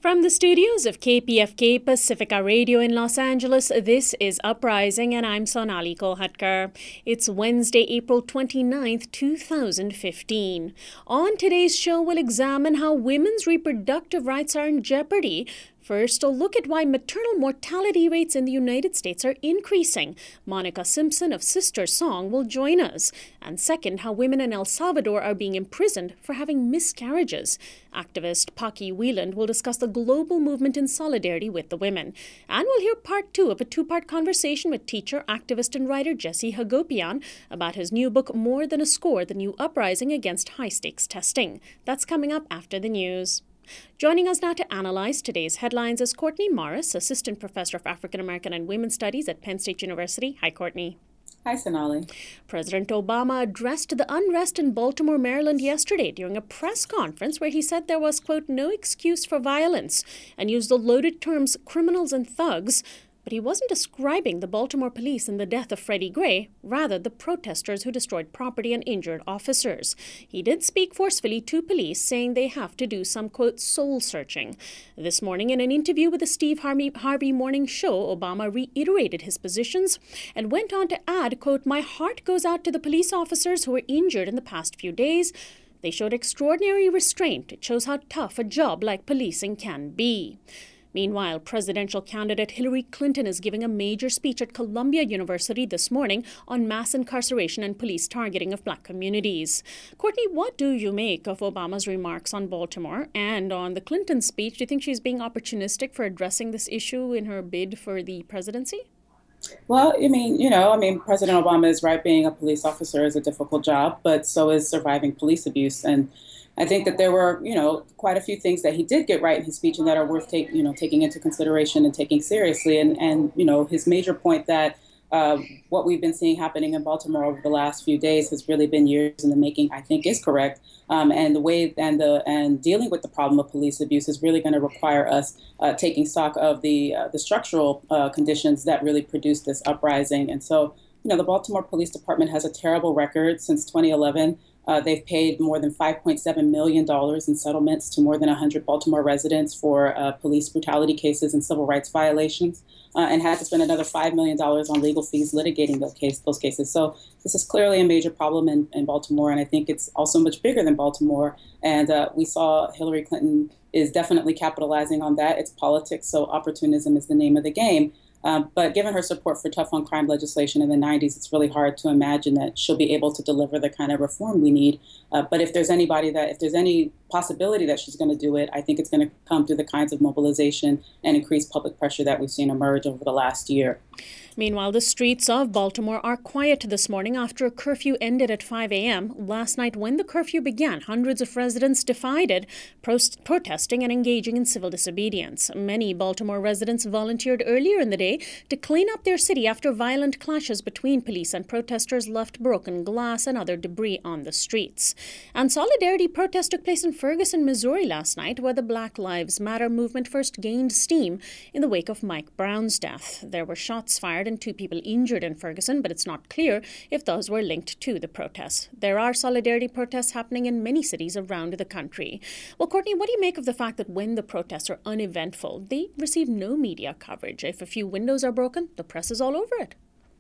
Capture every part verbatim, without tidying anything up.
From the studios of K P F K Pacifica Radio in Los Angeles, this is Uprising, and I'm Sonali Kolhatkar. It's Wednesday, April twenty-ninth, two thousand fifteen. On today's show, we'll examine how women's reproductive rights are in jeopardy. First, a look at why maternal mortality rates in the United States are increasing. Monica Simpson of Sister Song will join us. And second, how women in El Salvador are being imprisoned for having miscarriages. Activist Paki Wieland will discuss the global movement in solidarity with the women. And we'll hear part two of a two-part conversation with teacher, activist, and writer Jesse Hagopian about his new book, More Than a Score, The New Uprising Against High-Stakes Testing. That's coming up after the news. Joining us now to analyze today's headlines is Courtney Morris, Assistant Professor of African American and Women's Studies at Penn State University. Hi, Courtney. Hi, Sonali. President Obama addressed the unrest in Baltimore, Maryland yesterday during a press conference where he said there was, quote, no excuse for violence and used the loaded terms criminals and thugs. But he wasn't describing the Baltimore police and the death of Freddie Gray, rather the protesters who destroyed property and injured officers. He did speak forcefully to police, saying they have to do some, quote, soul searching. This morning, in an interview with the Steve Harvey, Harvey Morning Show, Obama reiterated his positions and went on to add, quote, my heart goes out to the police officers who were injured in the past few days. They showed extraordinary restraint. It shows how tough a job like policing can be. Meanwhile, presidential candidate Hillary Clinton is giving a major speech at Columbia University this morning on mass incarceration and police targeting of black communities. Courtney, what do you make of Obama's remarks on Baltimore and on the Clinton speech? Do you think she's being opportunistic for addressing this issue in her bid for the presidency? Well, I mean, you know, I mean, President Obama is right. Being a police officer is a difficult job, but so is surviving police abuse. And I think that there were, you know, quite a few things that he did get right in his speech and that are worth take, you know, taking into consideration and taking seriously. And, and you know, his major point that uh, what we've been seeing happening in Baltimore over the last few days has really been years in the making, I think is correct. Um, and the way and the and dealing with the problem of police abuse is really going to require us uh, taking stock of the uh, the structural uh, conditions that really produced this uprising. And so, you know, the Baltimore Police Department has a terrible record since twenty eleven. Uh, they've paid more than five point seven million dollars in settlements to more than one hundred Baltimore residents for uh, police brutality cases and civil rights violations, uh, and had to spend another five million dollars on legal fees litigating those, case, those cases. So this is clearly a major problem in, in Baltimore, and I think it's also much bigger than Baltimore. And uh, we saw Hillary Clinton is definitely capitalizing on that. It's politics, so opportunism is the name of the game. Um, but given her support for tough on crime legislation in the nineties, it's really hard to imagine that she'll be able to deliver the kind of reform we need. Uh, but if there's anybody that, if there's any possibility that she's going to do it, I think it's going to come through the kinds of mobilization and increased public pressure that we've seen emerge over the last year. Meanwhile, the streets of Baltimore are quiet this morning after a curfew ended at five a.m. Last night, when the curfew began, hundreds of residents defied it, prost- protesting and engaging in civil disobedience. Many Baltimore residents volunteered earlier in the day to clean up their city after violent clashes between police and protesters left broken glass and other debris on the streets. And solidarity protests took place in Ferguson, Missouri last night, where the Black Lives Matter movement first gained steam in the wake of Mike Brown's death. There were shots fired and two people injured in Ferguson, but it's not clear if those were linked to the protests. There are solidarity protests happening in many cities around the country. Well, Courtney, what do you make of the fact that when the protests are uneventful, they receive no media coverage? If a few windows are broken, the press is all over it.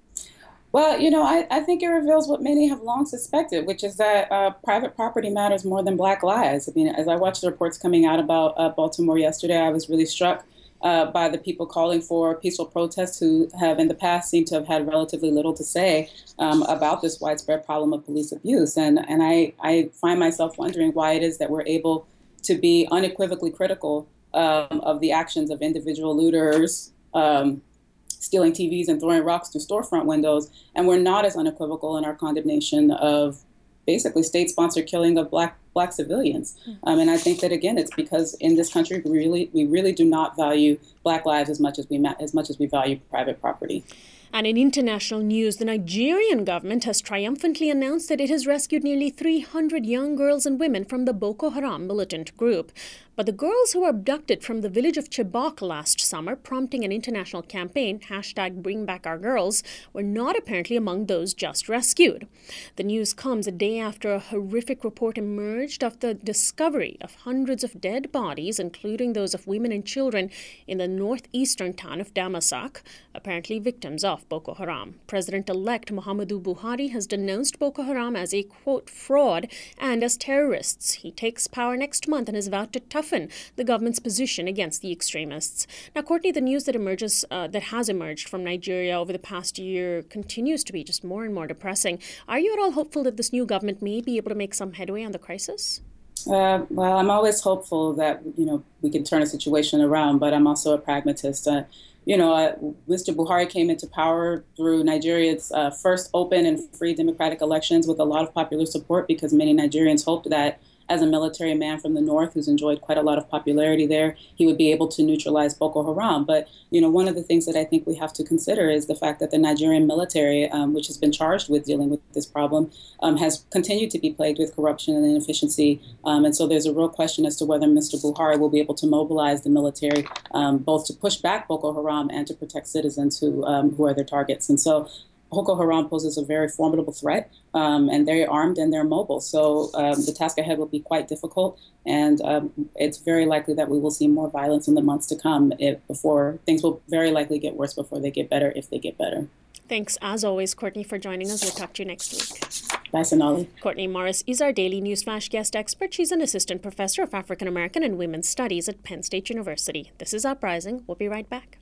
Well, you know, I, I think it reveals what many have long suspected, which is that uh, private property matters more than Black lives. I mean, as I watched the reports coming out about uh, Baltimore yesterday, I was really struck Uh, by the people calling for peaceful protests who have in the past seemed to have had relatively little to say um, about this widespread problem of police abuse. And, and I, I find myself wondering why it is that we're able to be unequivocally critical um, of the actions of individual looters, um, stealing T Vs and throwing rocks through storefront windows, and we're not as unequivocal in our condemnation of basically state-sponsored killing of black black civilians. Um, and I think that, again, it's because in this country, we really we really do not value Black lives as much as we as much as we value private property. And in international news, the Nigerian government has triumphantly announced that it has rescued nearly three hundred young girls and women from the Boko Haram militant group. But the girls who were abducted from the village of Chibok last summer, prompting an international campaign, hashtag Bring Back Our Girls, were not apparently among those just rescued. The news comes a day after a horrific report emerged of the discovery of hundreds of dead bodies, including those of women and children, in the northeastern town of Damasak, apparently victims of Boko Haram. President-elect Muhammadu Buhari has denounced Boko Haram as a, quote, fraud and as terrorists. He takes power next month and has vowed to toughen the government's position against the extremists. Now, Courtney, the news that emerges, uh, that has emerged from Nigeria over the past year continues to be just more and more depressing. Are you at all hopeful that this new government may be able to make some headway on the crisis? Uh, well, I'm always hopeful that, you know, we can turn a situation around, but I'm also a pragmatist. Uh, you know, uh, Mister Buhari came into power through Nigeria's uh, first open and free democratic elections with a lot of popular support, because many Nigerians hoped that as a military man from the north who's enjoyed quite a lot of popularity there, he would be able to neutralize Boko Haram. But, you know, one of the things that I think we have to consider is the fact that the Nigerian military, um, which has been charged with dealing with this problem, um, has continued to be plagued with corruption and inefficiency. Um, and so there's a real question as to whether Mister Buhari will be able to mobilize the military um, both to push back Boko Haram and to protect citizens who, um, who are their targets. And so Boko Haram poses a very formidable threat, um, and they're armed and they're mobile. So um, the task ahead will be quite difficult, and um, it's very likely that we will see more violence in the months to come. If before things will very likely get worse before they get better, if they get better. Thanks, as always, Courtney, for joining us. We'll talk to you next week. Bye, Sonali. Courtney Morris is our daily Newsflash guest expert. She's an assistant professor of African American and Women's Studies at Penn State University. This is Uprising. We'll be right back.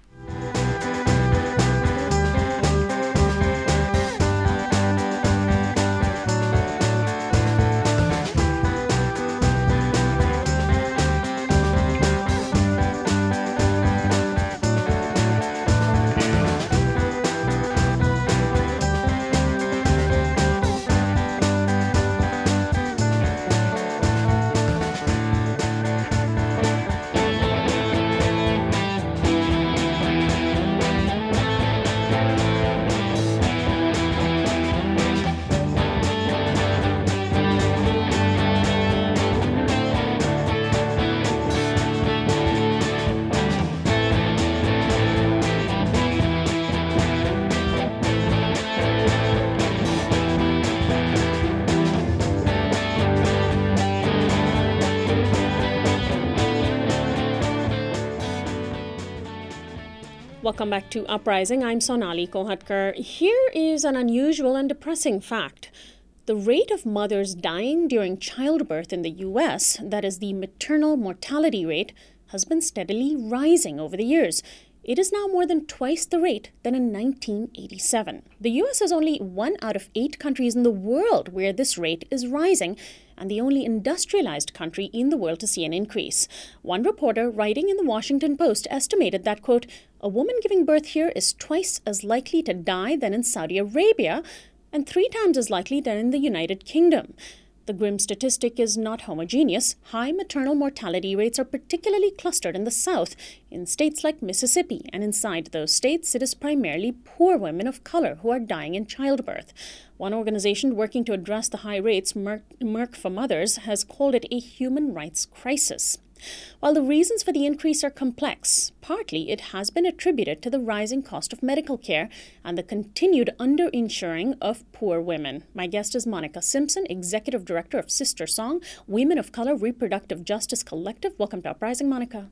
Welcome back to Uprising. I'm Sonali Kohatkar. Here is an unusual and depressing fact. The rate of mothers dying during childbirth in the U S, that is the maternal mortality rate, has been steadily rising over the years. It is now more than twice the rate than in nineteen eighty-seven. The U S is only one out of eight countries in the world where this rate is rising, and the only industrialized country in the world to see an increase. One reporter writing in the Washington Post estimated that, quote, a woman giving birth here is twice as likely to die than in Saudi Arabia and three times as likely than in the United Kingdom. The grim statistic is not homogeneous. High maternal mortality rates are particularly clustered in the South, in states like Mississippi, and inside those states, it is primarily poor women of color who are dying in childbirth. One organization working to address the high rates, Merck, Merck for Mothers, has called it a human rights crisis. While the reasons for the increase are complex, partly it has been attributed to the rising cost of medical care and the continued underinsuring of poor women. My guest is Monica Simpson, Executive Director of Sister Song, Women of Color Reproductive Justice Collective. Welcome to Uprising, Monica.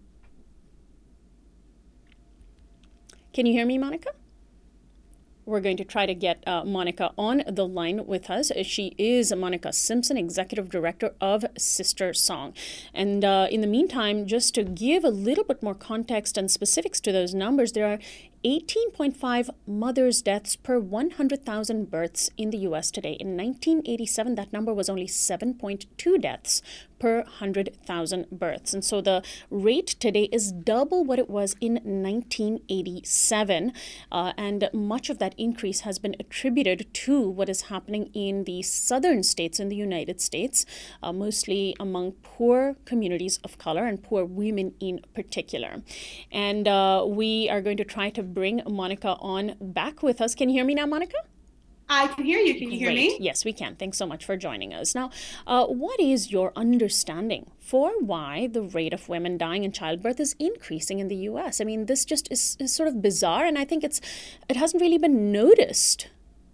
Can you hear me, Monica? We're going to try to get uh, Monica on the line with us. She is Monica Simpson, Executive Director of Sister Song. And uh, in the meantime, just to give a little bit more context and specifics to those numbers, there are eighteen point five mothers' deaths per one hundred thousand births in the U S today. In nineteen eighty-seven, that number was only seven point two deaths per one hundred thousand births. And so the rate today is double what it was in nineteen eighty-seven. Uh, and much of that increase has been attributed to what is happening in the southern states in the United States, uh, mostly among poor communities of color and poor women in particular. And uh, we are going to try to bring Monica on back with us. Can you hear me now, Monica? I can hear you. Can you hear Great. me? Yes, we can. Thanks so much for joining us. Now, uh, what is your understanding for why the rate of women dying in childbirth is increasing in the U S? I mean, this just is, is sort of bizarre, and I think it's it hasn't really been noticed.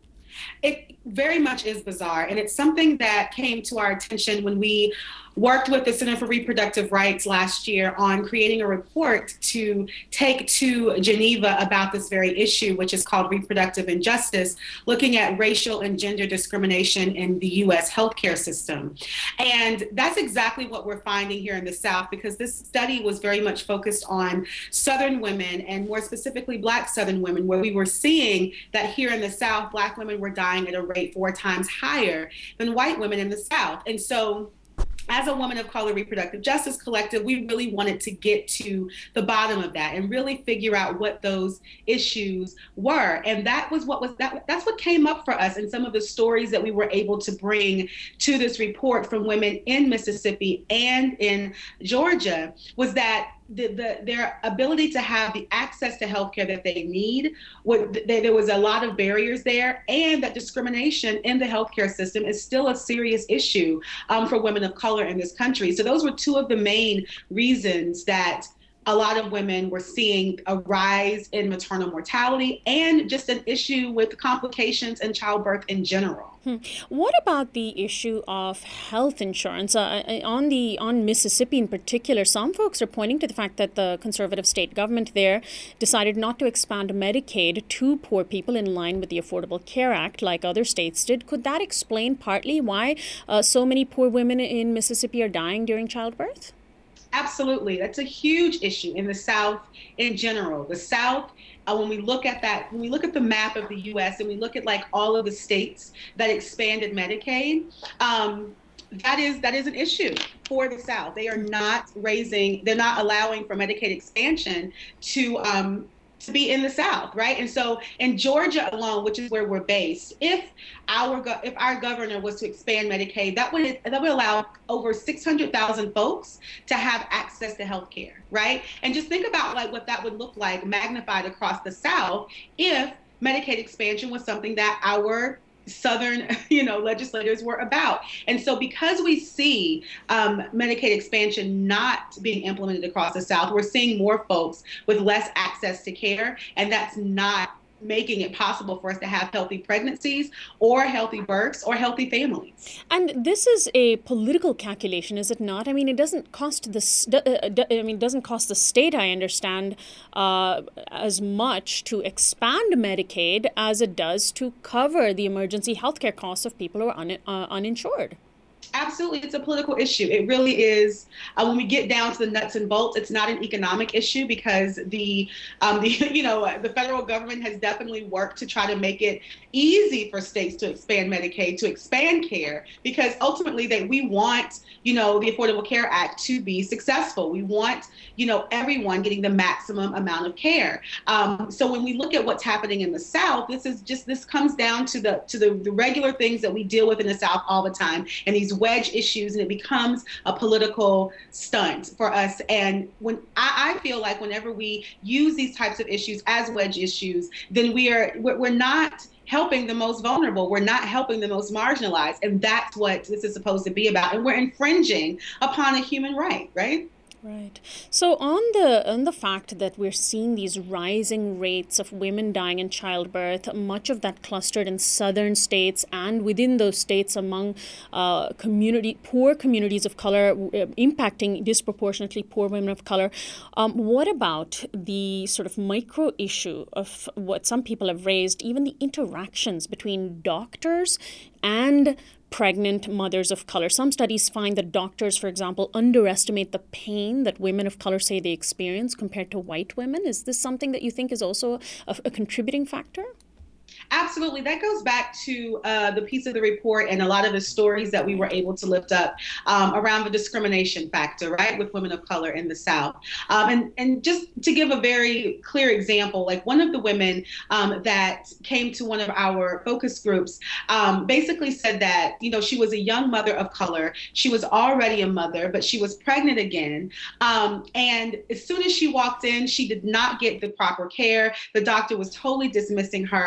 It very much is bizarre, and it's something that came to our attention when we worked with the Center for Reproductive Rights last year on creating a report to take to Geneva about this very issue, which is called Reproductive Injustice, looking at racial and gender discrimination in the U S healthcare system. And that's exactly what we're finding here in the South, because this study was very much focused on Southern women, and more specifically Black Southern women, where we were seeing that here in the South, Black women were dying at a rate four times higher than white women in the South. And so as a Women of Color Reproductive Justice Collective, we really wanted to get to the bottom of that and really figure out what those issues were. And that was what was that that's what came up for us in some of the stories that we were able to bring to this report from women in Mississippi and in Georgia, was that The, the, their ability to have the access to healthcare that they need, what, they, there was a lot of barriers there, and that discrimination in the healthcare system is still a serious issue um, for women of color in this country. So those were two of the main reasons that a lot of women were seeing a rise in maternal mortality and just an issue with complications in childbirth in general. Hmm. What about the issue of health insurance? Uh, on the on Mississippi in particular, some folks are pointing to the fact that the conservative state government there decided not to expand Medicaid to poor people in line with the Affordable Care Act like other states did. Could that explain partly why uh, so many poor women in Mississippi are dying during childbirth? Absolutely. That's a huge issue in the South in general. The South, uh, when we look at that, when we look at the map of the U S and we look at like all of the states that expanded Medicaid, um, that is that is an issue for the South. They are not raising, they're not allowing for Medicaid expansion to um, to be in the South, right? And so in Georgia alone, which is where we're based, if our go- if our governor was to expand Medicaid, that would that would allow over six hundred thousand folks to have access to health care, right? And just think about like what that would look like magnified across the South if Medicaid expansion was something that our Southern, you know, legislators were about. And so because we see um, Medicaid expansion not being implemented across the South, we're seeing more folks with less access to care, and that's not making it possible for us to have healthy pregnancies or healthy births or healthy families. And this is a political calculation, is it not? I mean, it doesn't cost the uh, I mean, it doesn't cost the state, I understand, uh, as much to expand Medicaid as it does to cover the emergency healthcare costs of people who are un, uh, uninsured. Absolutely, it's a political issue. It really is. Uh, when we get down to the nuts and bolts, it's not an economic issue, because the, um, the, you know, the federal government has definitely worked to try to make it easy for states to expand Medicaid, to expand care, because ultimately that we want, you know, the Affordable Care Act to be successful. We want, you know, everyone getting the maximum amount of care. Um, so when we look at what's happening in the South, this is just this comes down to the to the, the regular things that we deal with in the South all the time, and these wedge issues, and it becomes a political stunt for us. And when I, I feel like whenever we use these types of issues as wedge issues, then we are we're, we're not helping the most vulnerable. We're not helping the most marginalized. And that's what this is supposed to be about. And we're infringing upon a human right, right? Right. So on the on the fact that we're seeing these rising rates of women dying in childbirth, much of that clustered in southern states, and within those states among uh, community poor communities of color, uh, impacting disproportionately poor women of color. Um, what about the sort of micro issue of what some people have raised, even the interactions between doctors and pregnant mothers of color? Some studies find that doctors, for example, underestimate the pain that women of color say they experience compared to white women. Is this something that you think is also a, a contributing factor? Absolutely. That goes back to uh, the piece of the report and a lot of the stories that we were able to lift up um, around the discrimination factor, right, with women of color in the South. Um, and, and just to give a very clear example, like one of the women um, that came to one of our focus groups um, basically said that, you know, she was a young mother of color. She was already a mother, but she was pregnant again. Um, and as soon as she walked in, she did not get the proper care. The doctor was totally dismissing her.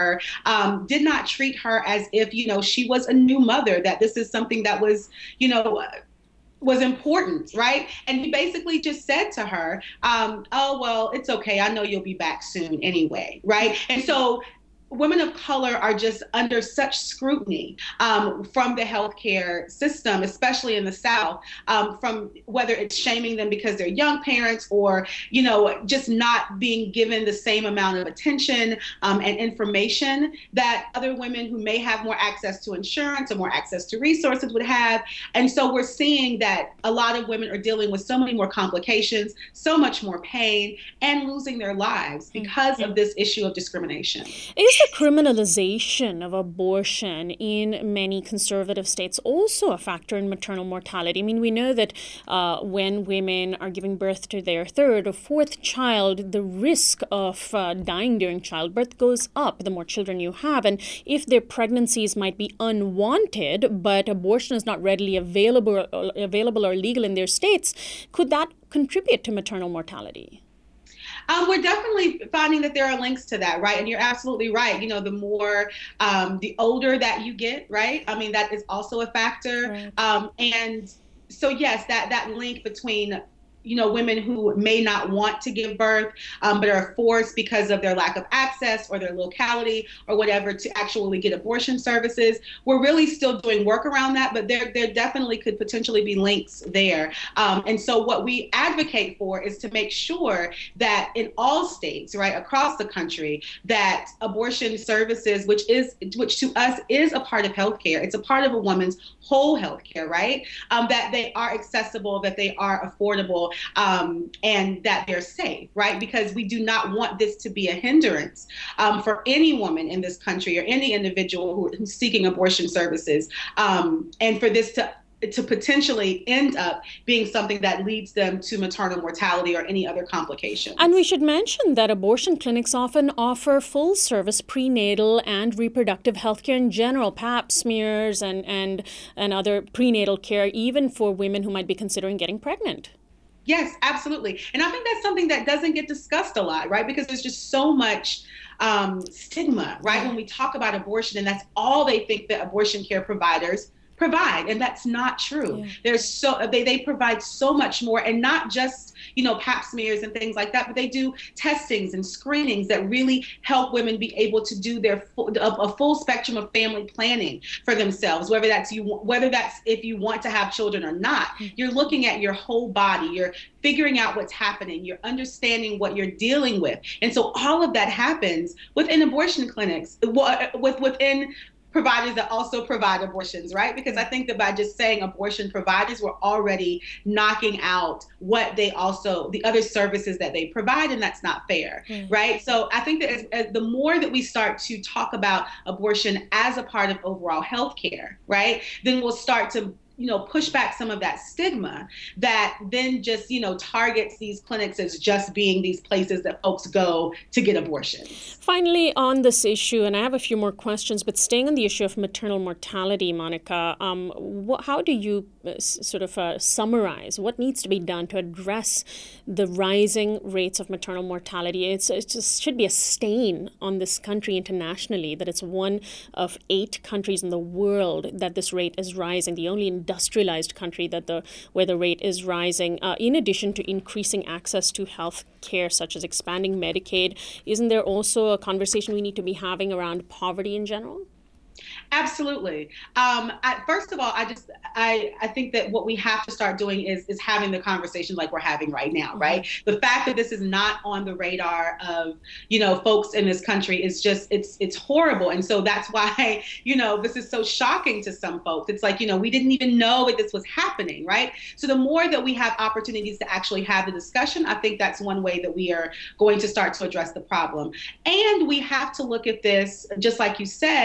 um, did not treat her as if, you know, she was a new mother, that this is something that was, you know, was important, right? And he basically just said to her, um, oh, well, it's okay. I know you'll be back soon anyway, right? And so women of color are just under such scrutiny um, from the healthcare system, especially in the South, um, from whether it's shaming them because they're young parents or, you know, just not being given the same amount of attention um, and information that other women who may have more access to insurance or more access to resources would have. And so we're seeing that a lot of women are dealing with so many more complications, so much more pain, and losing their lives because mm-hmm. of this issue of discrimination. Is the criminalization of abortion in many conservative states also a factor in maternal mortality? I mean, we know that uh, when women are giving birth to their third or fourth child, the risk of uh, dying during childbirth goes up the more children you have. And if their pregnancies might be unwanted, but abortion is not readily available, available or legal in their states, could that contribute to maternal mortality? Um, we're definitely finding that there are links to that, right? And you're absolutely right. You know, the more, um, the older that you get, right? I mean, that is also a factor. Right. Um, and so, yes, that that link between, you know, women who may not want to give birth, um, but are forced because of their lack of access or their locality or whatever to actually get abortion services. We're really still doing work around that, but there there definitely could potentially be links there. Um, and so what we advocate for is to make sure that in all states, right, across the country, that abortion services, which is which to us is a part of healthcare, it's a part of a woman's whole healthcare, right, um, that they are accessible, that they are affordable, Um, and that they're safe, right? Because we do not want this to be a hindrance um, for any woman in this country or any individual who, who's seeking abortion services, um, and for this to to potentially end up being something that leads them to maternal mortality or any other complications. And we should mention that abortion clinics often offer full service prenatal and reproductive health care in general, pap smears and, and, and other prenatal care, even for women who might be considering getting pregnant. Yes, absolutely. And I think that's something that doesn't get discussed a lot, right? Because there's just so much um, stigma, right? When we talk about abortion, and that's all they think that abortion care providers provide, and that's not true. Yeah. There's so they, they provide so much more, and not just, you know, pap smears and things like that, but they do testings and screenings that really help women be able to do their full, a, a full spectrum of family planning for themselves, whether that's you whether that's if you want to have children or not. Mm-hmm. You're looking at your whole body, you're figuring out what's happening, you're understanding what you're dealing with. And so all of that happens within abortion clinics, with within providers that also provide abortions, right? Because I think that by just saying abortion providers, we're already knocking out what they also, the other services that they provide, and that's not fair, mm. right? So I think that as, as the more that we start to talk about abortion as a part of overall healthcare, right, then we'll start to, you know, push back some of that stigma that then just, you know, targets these clinics as just being these places that folks go to get abortions. Finally, on this issue, and I have a few more questions, but staying on the issue of maternal mortality, Monica, um, wh- how do you uh, s- sort of uh, summarize what needs to be done to address the rising rates of maternal mortality? It's, it just should be a stain on this country internationally that it's one of eight countries in the world that this rate is rising, the only industrialized country that the where the rate is rising, uh, in addition to increasing access to health care, such as expanding Medicaid. Isn't there also a conversation we need to be having around poverty in general? Absolutely. Um, I, first of all, I just I, I think that what we have to start doing is is having the conversation like we're having right now, right? The fact that this is not on the radar of, you know, folks in this country is just it's it's horrible. And so that's why, you know, this is so shocking to some folks. It's like, you know, we didn't even know that this was happening, right? So the more that we have opportunities to actually have the discussion, I think that's one way that we are going to start to address the problem. And we have to look at this, just like you said,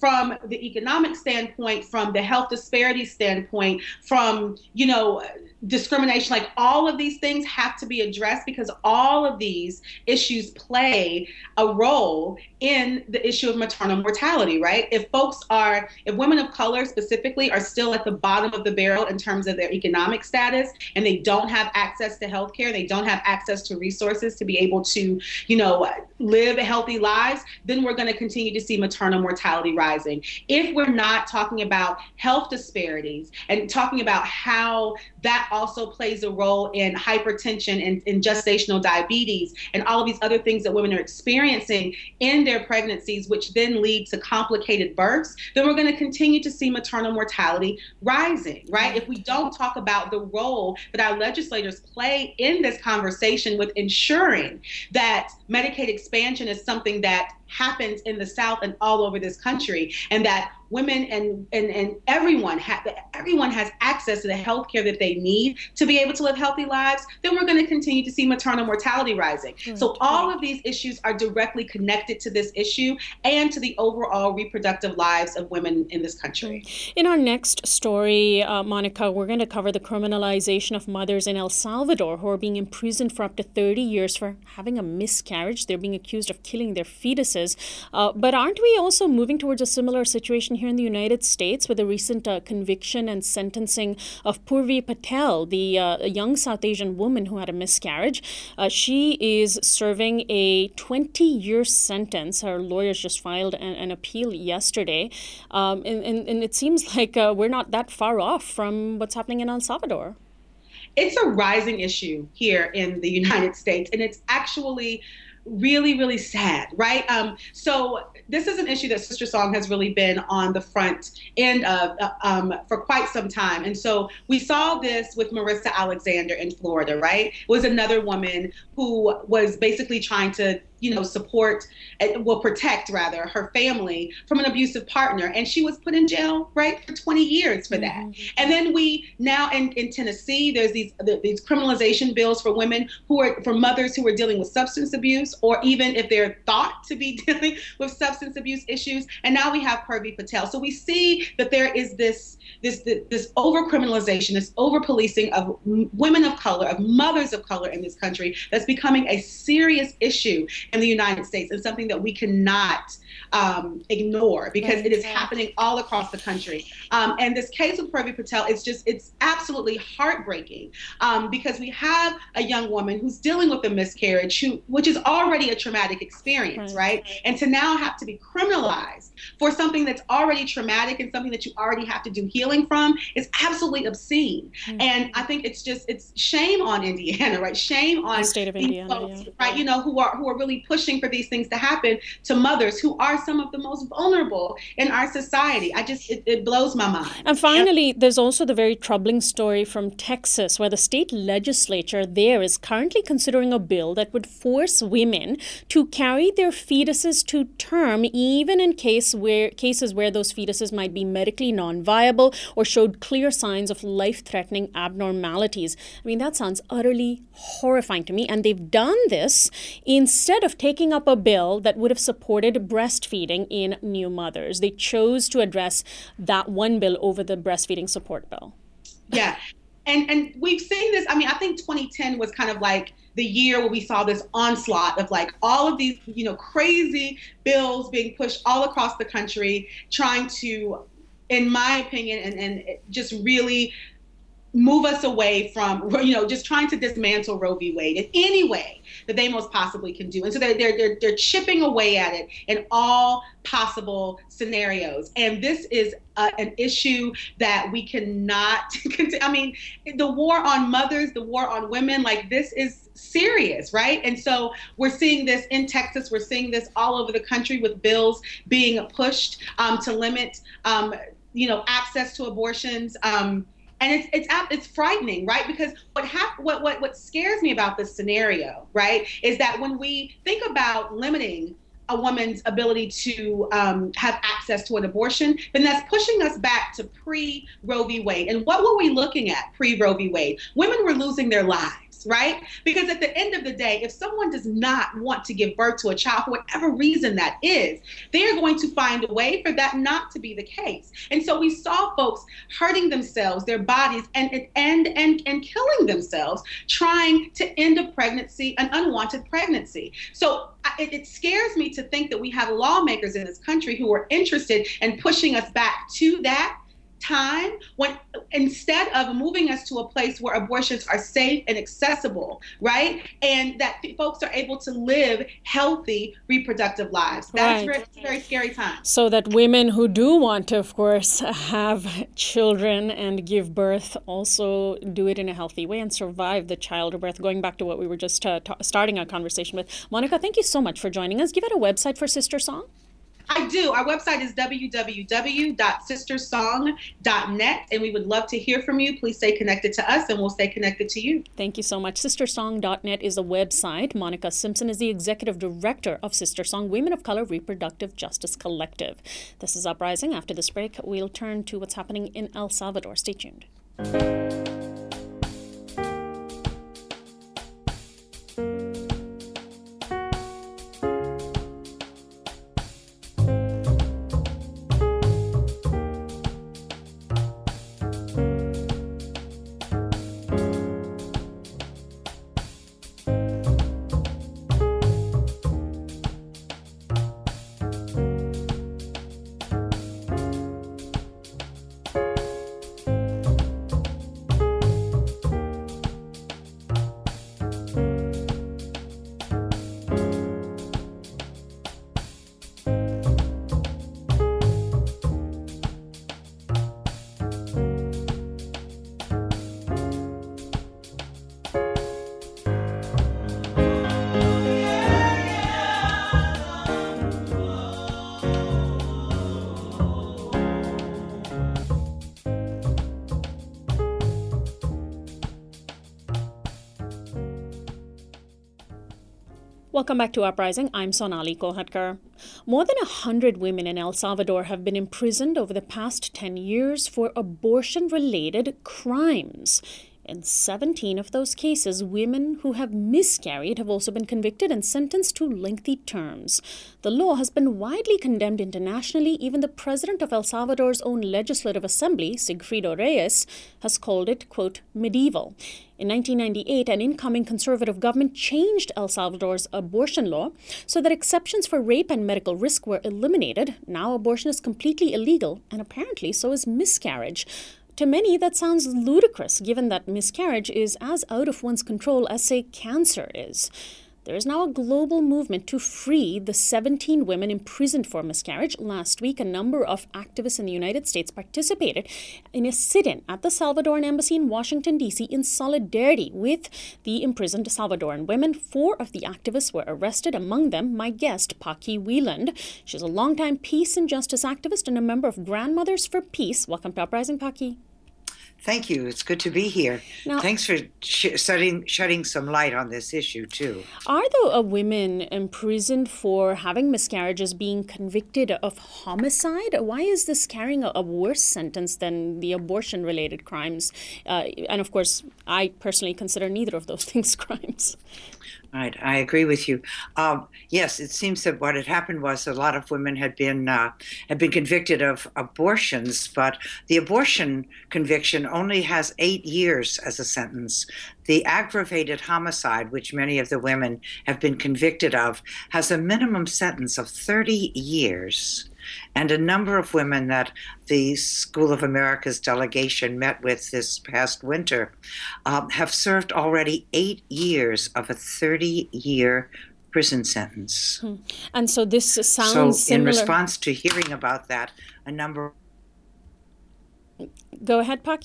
from the economic standpoint, from the health disparity standpoint, from, you know, discrimination, like all of these things have to be addressed because all of these issues play a role in the issue of maternal mortality, right? If folks are, if women of color specifically are still at the bottom of the barrel in terms of their economic status and they don't have access to healthcare, they don't have access to resources to be able to, you know, live healthy lives, then we're going to continue to see maternal mortality rising. If we're not talking about health disparities and talking about how that also plays a role in hypertension and in gestational diabetes and all of these other things that women are experiencing in their pregnancies, which then lead to complicated births, then we're going to continue to see maternal mortality rising, right? If we don't talk about the role that our legislators play in this conversation with ensuring that Medicaid expansion is something that happens in the South and all over this country, and that women and and, and everyone ha- everyone has access to the health care that they need to be able to live healthy lives, then we're going to continue to see maternal mortality rising. Mm-hmm. So all of these issues are directly connected to this issue and to the overall reproductive lives of women in this country. In our next story, uh, Monica, we're going to cover the criminalization of mothers in El Salvador who are being imprisoned for up to thirty years for having a miscarriage. They're being accused of killing their fetuses. Uh, but aren't we also moving towards a similar situation here in the United States with the recent uh, conviction and sentencing of Purvi Patel, the uh, young South Asian woman who had a miscarriage? Uh, she is serving a twenty-year sentence. Her lawyers just filed an, an appeal yesterday. Um, and, and, and it seems like uh, we're not that far off from what's happening in El Salvador. It's a rising issue here in the United States, and it's actually really, really sad, right? Um, so this is an issue that SisterSong has really been on the front end of uh, um, for quite some time. And so we saw this with Marissa Alexander in Florida, right? It was another woman who was basically trying to, you know, support, well, protect rather, her family from an abusive partner. And she was put in jail, right, for twenty years for that. Mm-hmm. And then we now in, in Tennessee, there's these these criminalization bills for women who are, for mothers who are dealing with substance abuse, or even if they're thought to be dealing with substance abuse issues. And now we have Purvi Patel. So we see that there is this this this, this over criminalization, this over policing of m- women of color, of mothers of color in this country that's becoming a serious issue in the United States, and something that we cannot um, ignore because right. it is happening all across the country. Um, and this case with Purvi Patel, it's just, it's absolutely heartbreaking um, because we have a young woman who's dealing with a miscarriage, who, which is already a traumatic experience, right. right? And to now have to be criminalized for something that's already traumatic and something that you already have to do healing from is absolutely obscene. Mm-hmm. And I think it's just, it's shame on Indiana, right? Shame on the state of Indiana, folks, yeah. right? You know, who are who are really pushing for these things to happen to mothers who are some of the most vulnerable in our society. I just, it, it blows my mind. And finally, there's also the very troubling story from Texas, where the state legislature there is currently considering a bill that would force women to carry their fetuses to term, even in case where cases where those fetuses might be medically non-viable or showed clear signs of life-threatening abnormalities. I mean, that sounds utterly horrifying to me. And they've done this instead of taking up a bill that would have supported breastfeeding in new mothers. They chose to address that one bill over the breastfeeding support bill. Yeah. And and we've seen this. I mean, I think twenty ten was kind of like the year where we saw this onslaught of like all of these, you know, crazy bills being pushed all across the country, trying to, in my opinion, and, and just really move us away from, you know, just trying to dismantle Roe v. Wade in any way that they most possibly can do. And so they're, they're, they're, they're chipping away at it in all possible scenarios. And this is uh, an issue that we cannot, I mean, the war on mothers, the war on women, like this is serious, right? And so we're seeing this in Texas. We're seeing this all over the country with bills being pushed um, to limit, um, you know, access to abortions. Um, And it's it's it's frightening, right? Because what hap- what what what scares me about this scenario, right, is that when we think about limiting a woman's ability to um, have access to an abortion, then that's pushing us back to pre-Roe v. Wade. And what were we looking at pre-Roe v. Wade? Women were losing their lives. choice, right? Because at the end of the day, if someone does not want to give birth to a child for whatever reason that is, they're going to find a way for that not to be the case. And so we saw folks hurting themselves, their bodies, and and and and killing themselves trying to end a pregnancy, an unwanted pregnancy. So it, it scares me to think that we have lawmakers in this country who are interested in pushing us back to that time, when instead of moving us to a place where abortions are safe and accessible, right? And that folks are able to live healthy reproductive lives. That's right. very, it's a very scary time. So that women who do want to, of course, have children and give birth also do it in a healthy way and survive the childbirth. Going back to what we were just uh, t- starting our conversation with. Monica, thank you so much for joining us. Give it a website for Sister Song. I do. Our website is w w w dot sister song dot net, and we would love to hear from you. Please stay connected to us, and we'll stay connected to you. Thank you so much. sister song dot net is the website. Monica Simpson is the executive director of Sister Song, Women of Color Reproductive Justice Collective. This is Uprising. After this break, we'll turn to what's happening in El Salvador. Stay tuned. Welcome back to Uprising. I'm Sonali Kolhatkar. More than one hundred women in El Salvador have been imprisoned over the past ten years for abortion-related crimes. In seventeen of those cases, women who have miscarried have also been convicted and sentenced to lengthy terms. The law has been widely condemned internationally. Even the president of El Salvador's own legislative assembly, Sigfrido Reyes, has called it, quote, medieval. In nineteen ninety-eight, an incoming conservative government changed El Salvador's abortion law so that exceptions for rape and medical risk were eliminated. Now abortion is completely illegal, and apparently so is miscarriage. To many, that sounds ludicrous, given that miscarriage is as out of one's control as, say, cancer is. There is now a global movement to free the seventeen women imprisoned for miscarriage. Last week, a number of activists in the United States participated in a sit-in at the Salvadoran Embassy in Washington, D C in solidarity with the imprisoned Salvadoran women. Four of the activists were arrested, among them my guest, Paqui Wieland. She's a longtime peace and justice activist and a member of Grandmothers for Peace. Welcome to Uprising, Paqui. Thank you. It's good to be here. Now, Thanks for sh- shedding, shedding some light on this issue, too. Are the uh, women imprisoned for having miscarriages being convicted of homicide? Why is this carrying a, a worse sentence than the abortion-related crimes? Uh, and, of course, I personally consider neither of those things crimes. Right, I agree with you. Um, yes, it seems that what had happened was a lot of women had been uh, had been convicted of abortions, but the abortion conviction only has eight years as a sentence. The aggravated homicide, which many of the women have been convicted of, has a minimum sentence of thirty years. And a number of women that the School of America's delegation met with this past winter um, have served already eight years of a thirty-year prison sentence. Hmm. And so this sounds so similar. In response to hearing about that, a number... Go ahead, Paqui.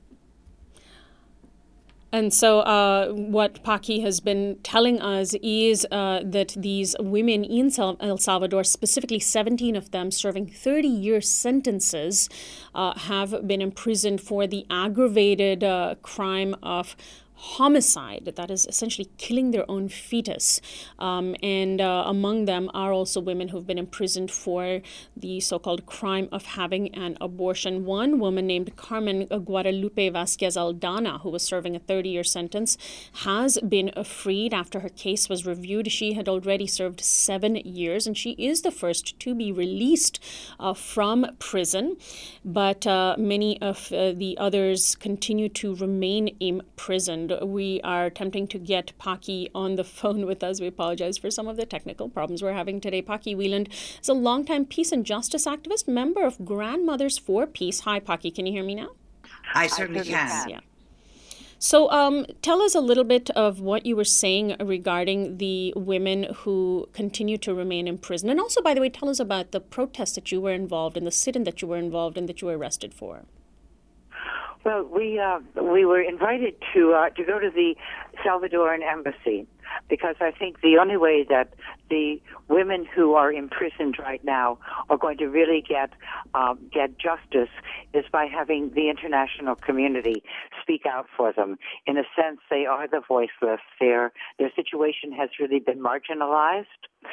And so uh, what Paqui has been telling us is uh, that these women in El Salvador, specifically seventeen of them serving thirty-year sentences, uh, have been imprisoned for the aggravated uh, crime of homicide, that is essentially killing their own fetus. Um, and uh, among them are also women who've been imprisoned for the so-called crime of having an abortion. One woman named Carmen Guadalupe Vasquez Aldana, who was serving a thirty-year sentence, has been freed after her case was reviewed. She had already served seven years, and she is the first to be released uh, from prison. But uh, many of uh, the others continue to remain imprisoned. We are attempting to get Paki on the phone with us. We apologize for some of the technical problems we're having today. Paki Wieland is a longtime peace and justice activist, member of Grandmothers for Peace. Hi, Paki. Can you hear me now? I certainly can. Yeah. So um, tell us a little bit of what you were saying regarding the women who continue to remain in prison. And also, by the way, tell us about the protests that you were involved in, the sit-in that you were involved in, that you were arrested for. Well, we uh, we were invited to uh, to go to the Salvadoran embassy because I think the only way that the women who are imprisoned right now are going to really get um, get justice is by having the international community speak out for them. In a sense, they are the voiceless. Their their situation has really been marginalized.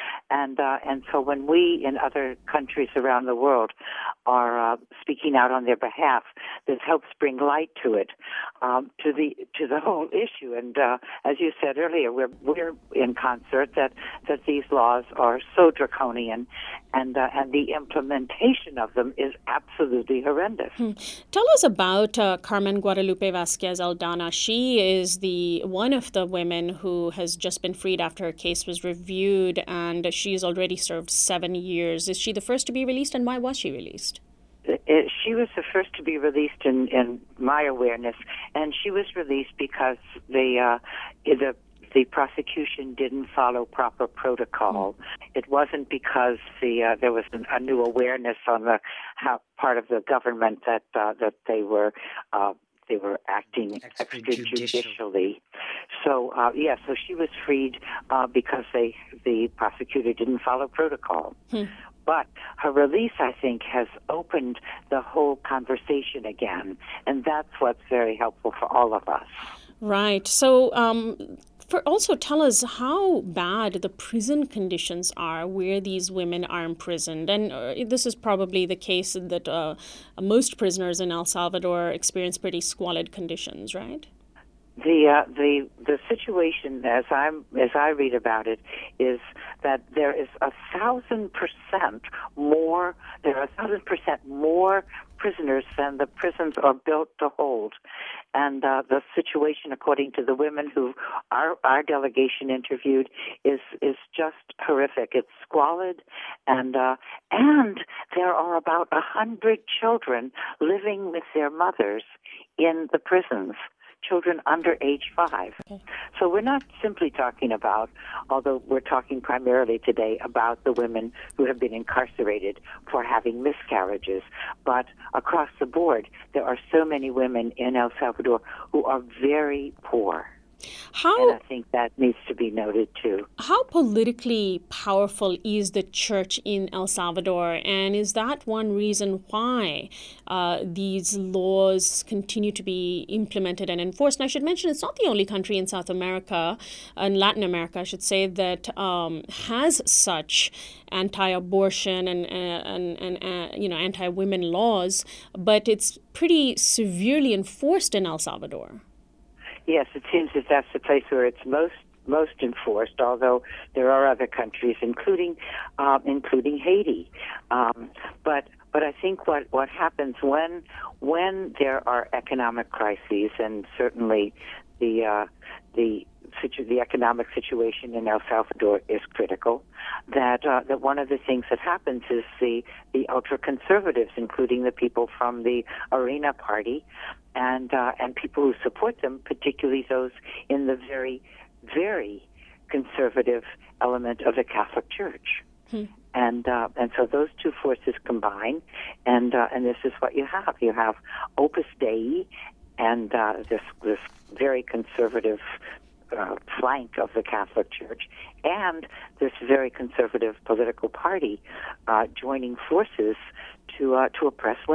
And uh, and so when we in other countries around the world are uh, speaking out on their behalf, this helps bring light to it, um, to the to the whole issue. And uh, as you said earlier, we're we're in concert that, that these laws are so draconian, and uh, and the implementation of them is absolutely horrendous. Hmm. Tell us about uh, Carmen Guadalupe Vasquez Aldana. She is the one of the women who has just been freed after her case was reviewed, and she's already served seven years. Is she the first to be released, and why was she released? It, she was the first to be released in, in my awareness, and she was released because the uh, the the prosecution didn't follow proper protocol. Mm. It wasn't because the uh, there was an, a new awareness on the how, part of the government that uh, that they were. Uh, They were acting extrajudicially. So, uh, yeah, so she was freed uh, because they the prosecutor didn't follow protocol. Hmm. But her release, I think, has opened the whole conversation again, and that's what's very helpful for all of us. Right. So, um, for also tell us how bad the prison conditions are where these women are imprisoned. And uh, this is probably the case that uh, most prisoners in El Salvador experience pretty squalid conditions, right? The uh, the the situation, as I'm as I read about it, is that there is a thousand percent more. There are a thousand percent more prisoners than the prisons are built to hold, and uh, the situation, according to the women who our our delegation interviewed, is is just horrific. It's squalid, and uh, and there are about a hundred children living with their mothers in the prisons. Children under age five. Okay. So we're not simply talking about, although we're talking primarily today about the women who have been incarcerated for having miscarriages, but across the board, there are so many women in El Salvador who are very poor. How, and I think that needs to be noted, too. How politically powerful is the church in El Salvador? And is that one reason why uh, these laws continue to be implemented and enforced? And I should mention it's not the only country in South America, in Latin America, I should say, that um, has such anti-abortion and, uh, and, and uh, you know, anti-women laws, but it's pretty severely enforced in El Salvador. Yes, it seems that that's the place where it's most most enforced. Although there are other countries, including um, including Haiti. Um, but but I think what, what happens when when there are economic crises, and certainly the uh, the situ- the economic situation in El Salvador is critical. That uh, that one of the things that happens is the the ultra conservatives, including the people from the Arena Party, and uh, and people who support them, particularly those in the very, very conservative element of the Catholic Church. Hmm. And uh, and so those two forces combine, and uh, and this is what you have. You have Opus Dei, and uh, this this very conservative uh, flank of the Catholic Church, and this very conservative political party uh, joining forces to uh, to oppress women.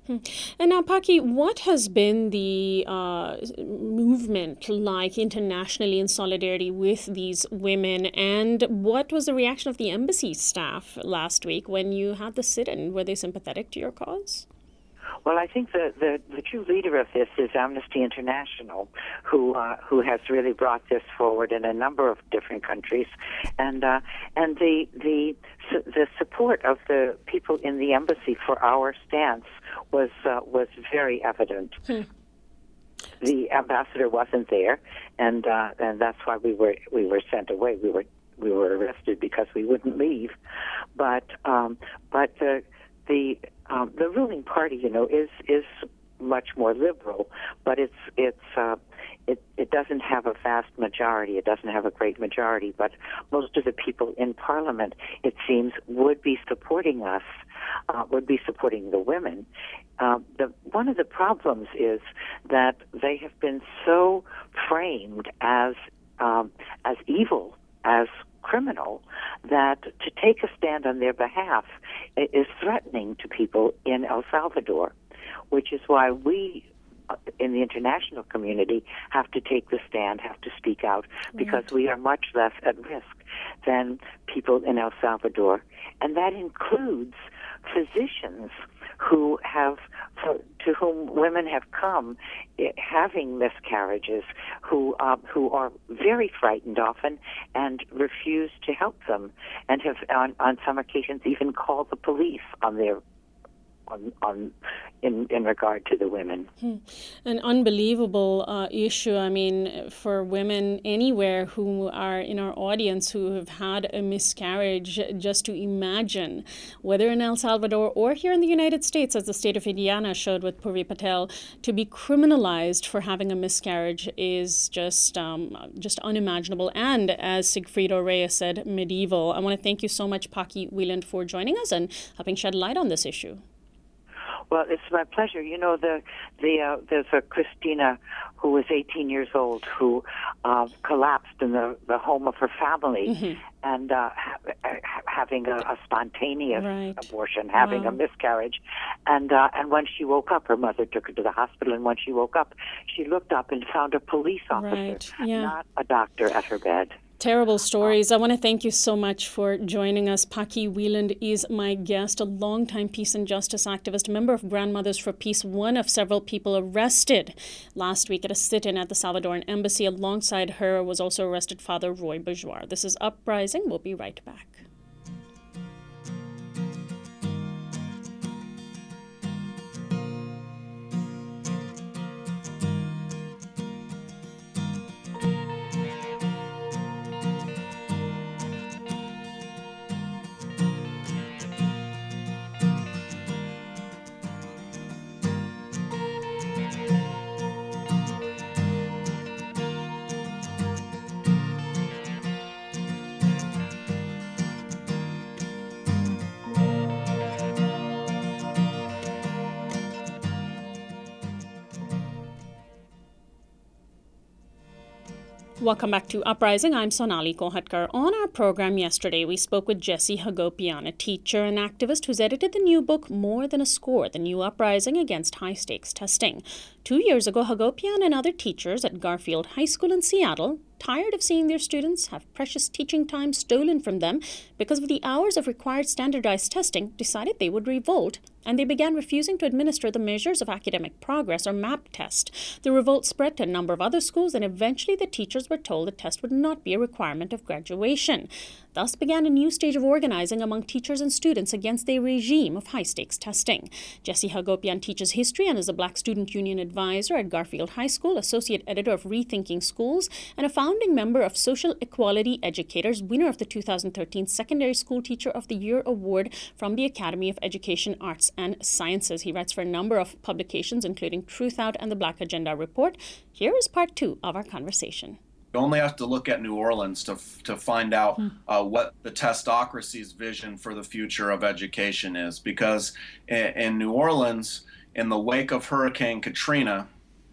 And now, Paki, what has been the uh, movement like internationally in solidarity with these women? And what was the reaction of the embassy staff last week when you had the sit-in? Were they sympathetic to your cause? Well, I think the, the, the true leader of this is Amnesty International, who uh, who has really brought this forward in a number of different countries, and uh, and the the the support of the people in the embassy for our stance was uh, was very evident. Hmm. The ambassador wasn't there, and uh, and that's why we were we were sent away. We were we were arrested because we wouldn't leave, but um, but the the Um, the ruling party, you know, is is much more liberal, but it's it's uh, it it doesn't have a vast majority. It doesn't have a great majority, but most of the people in Parliament, it seems, would be supporting us, uh, would be supporting the women. Uh, the one of the problems is that they have been so framed as um, as evil, as criminal, that to take a stand on their behalf is threatening to people in El Salvador, which is why we in the international community have to take the stand, have to speak out, because right. we are much less at risk than people in El Salvador. And that includes physicians who have, to whom women have come having miscarriages, who uh, who are very frightened often and refuse to help them, and have on, on some occasions even called the police on their on, on in in regard to the women. Hmm. An unbelievable uh, issue. I mean, for women anywhere who are in our audience who have had a miscarriage, just to imagine whether in El Salvador or here in the United States, as the state of Indiana showed with Purvi Patel, to be criminalized for having a miscarriage is just um, just unimaginable. And as Sigfrido Reyes said, medieval. I want to thank you so much, Paki Wieland, for joining us and helping shed light on this issue. Well, it's my pleasure. You know, the the uh, there's a Christina who was eighteen years old who uh, collapsed in the, the home of her family, mm-hmm. and uh, ha- having a, a spontaneous right. abortion, having wow. a miscarriage, and uh, and when she woke up, her mother took her to the hospital, and when she woke up, she looked up and found a police officer, right. yeah. not a doctor, at her bed. Terrible stories. I want to thank you so much for joining us. Paki Wieland is my guest, a longtime peace and justice activist, a member of Grandmothers for Peace, one of several people arrested last week at a sit-in at the Salvadoran embassy. Alongside her was also arrested Father Roy Bourgeois. This is Uprising. We'll be right back. Welcome back to Uprising. I'm Sonali Kolhatkar. On our program yesterday, we spoke with Jessie Hagopian, a teacher and activist who's edited the new book More Than a Score, The New Uprising Against High-Stakes Testing. Two years ago, Hagopian and other teachers at Garfield High School in Seattle, tired of seeing their students have precious teaching time stolen from them because of the hours of required standardized testing, decided they would revolt, and they began refusing to administer the Measures of Academic Progress, or MAP test. The revolt spread to a number of other schools, and eventually the teachers were told the test would not be a requirement of graduation. Thus began a new stage of organizing among teachers and students against a regime of high-stakes testing. Jessie Hagopian teaches history and is a Black Student Union advisor at Garfield High School, associate editor of Rethinking Schools, and a founding member of Social Equality Educators, winner of the two thousand thirteen Secondary School Teacher of the Year Award from the Academy of Education, Arts and Sciences. He writes for a number of publications, including Truth Out and the Black Agenda Report. Here is part two of our conversation. You only have to look at New Orleans to to find out uh, what the testocracy's vision for the future of education is. Because in, in New Orleans, in the wake of Hurricane Katrina,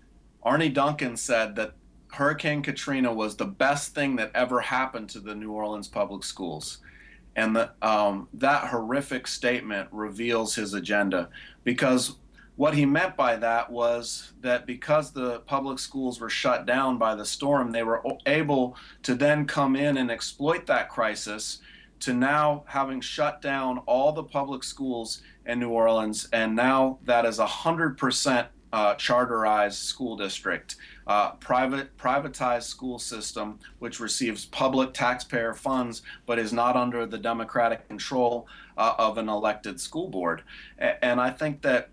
Arne Duncan said that Hurricane Katrina was the best thing that ever happened to the New Orleans public schools. And the, um, that horrific statement reveals his agenda, because what he meant by that was that because the public schools were shut down by the storm, they were able to then come in and exploit that crisis to now having shut down all the public schools in New Orleans, and now that is a hundred percent uh, charterized school district, uh, private privatized school system, which receives public taxpayer funds, but is not under the democratic control uh, of an elected school board. A- and I think that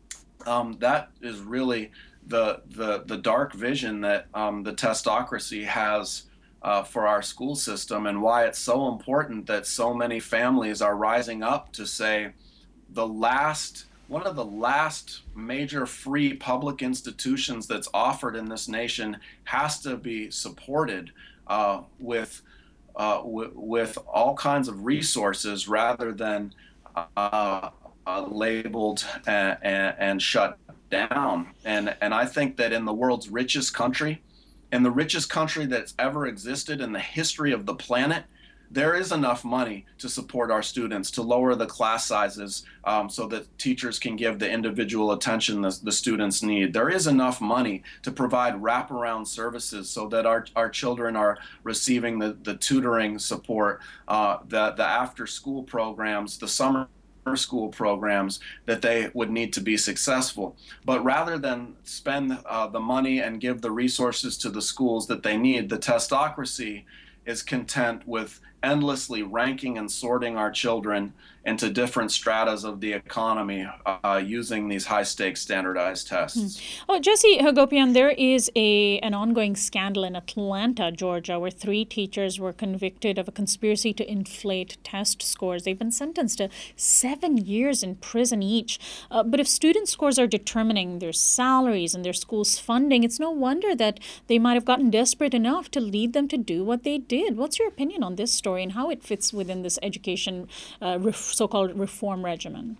um, that is really the the the dark vision that um, the testocracy has Uh, for our school system, and why it's so important that so many families are rising up to say the last one of the last major free public institutions that's offered in this nation has to be supported uh, with uh, w- with all kinds of resources rather than uh, uh, labeled and, and, and shut down. And and I think that in the world's richest country, in the richest country that's ever existed in the history of the planet, there is enough money to support our students, to lower the class sizes um, so that teachers can give the individual attention the, the students need. There is enough money to provide wraparound services so that our, our children are receiving the, the tutoring support, uh, the, the after-school programs, the summer school programs that they would need to be successful. But rather than spend uh, the money and give the resources to the schools that they need, the testocracy is content with endlessly ranking and sorting our children into different stratas of the economy uh, using these high-stakes standardized tests. Hmm. Oh, Jesse Hagopian, there is a an ongoing scandal in Atlanta, Georgia, where three teachers were convicted of a conspiracy to inflate test scores. They've been sentenced to seven years in prison each. Uh, but if student scores are determining their salaries and their school's funding, it's no wonder that they might have gotten desperate enough to lead them to do what they did. What's your opinion on this story and how it fits within this education uh, ref- so-called reform regimen?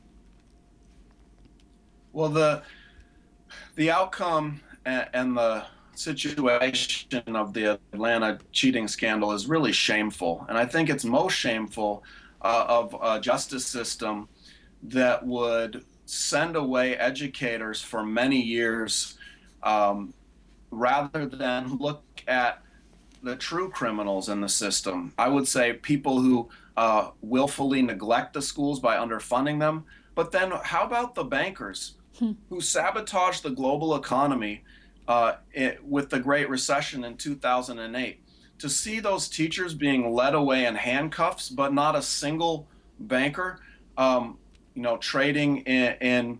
Well, the the outcome and, and the situation of the Atlanta cheating scandal is really shameful. And I think it's most shameful uh, of a justice system that would send away educators for many years um, rather than look at the true criminals in the system. I would say people who uh, willfully neglect the schools by underfunding them. But then how about the bankers hmm. who sabotaged the global economy uh, it, with the Great Recession in two thousand eight? To see those teachers being led away in handcuffs, but not a single banker, um, you know, trading in, in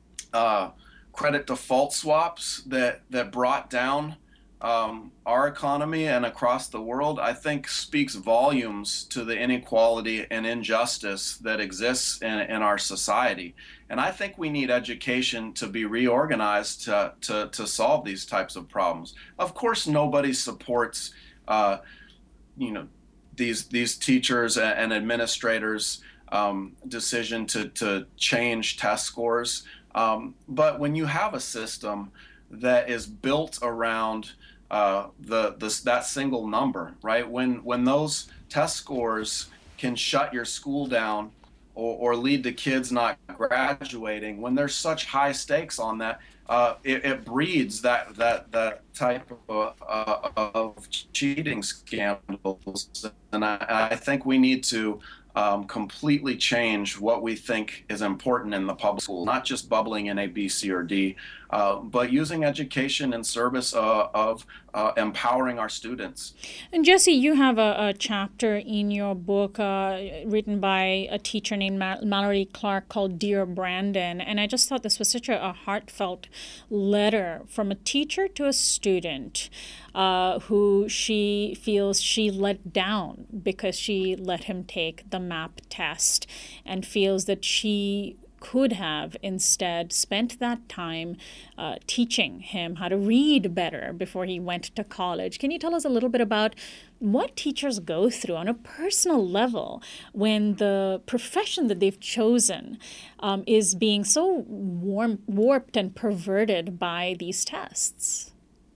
uh, credit default swaps that, that brought down Um, our economy and across the world, I think speaks volumes to the inequality and injustice that exists in, in our society. And I think we need education to be reorganized to, to, to solve these types of problems. Of course, nobody supports, uh, you know, these these teachers and administrators' um, decision to, to change test scores. Um, but when you have a system that is built around uh, the, the that single number, right? When when those test scores can shut your school down or, or lead to kids not graduating, when there's such high stakes on that, uh, it, it breeds that that that type of, uh, of cheating scandals. And I, I think we need to Um, completely change what we think is important in the public school, not just bubbling in A, B, C, or D, uh, but using education in service uh, of uh, empowering our students. And Jesse, you have a, a chapter in your book uh, written by a teacher named Ma- Mallory Clark called Dear Brandon, and I just thought this was such a, a heartfelt letter from a teacher to a student uh, who she feels she let down because she let him take the MAP test, and feels that she could have instead spent that time uh, teaching him how to read better before he went to college. Can you tell us a little bit about what teachers go through on a personal level when the profession that they've chosen um, is being so warm, warped and perverted by these tests?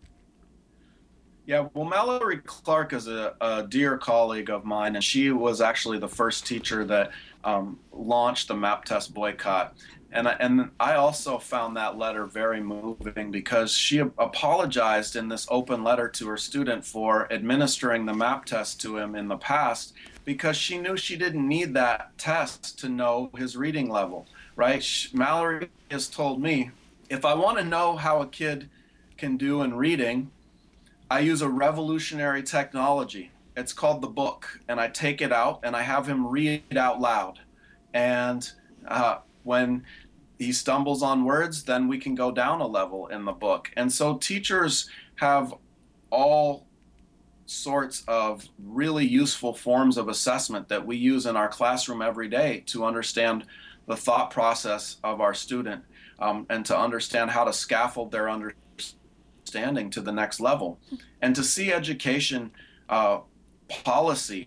Yeah, well, Mallory Clark is a, a dear colleague of mine, and she was actually the first teacher that um, launched the MAP test boycott. And I, and I also found that letter very moving because she apologized in this open letter to her student for administering the MAP test to him in the past because she knew she didn't need that test to know his reading level, right? She, Mallory has told me, if I want to know how a kid can do in reading, I use a revolutionary technology. It's called the book, and I take it out and I have him read it out loud. And uh, when he stumbles on words, then we can go down a level in the book. And so teachers have all sorts of really useful forms of assessment that we use in our classroom every day to understand the thought process of our student, um, and to understand how to scaffold their understanding to the next level. And to see education uh, policy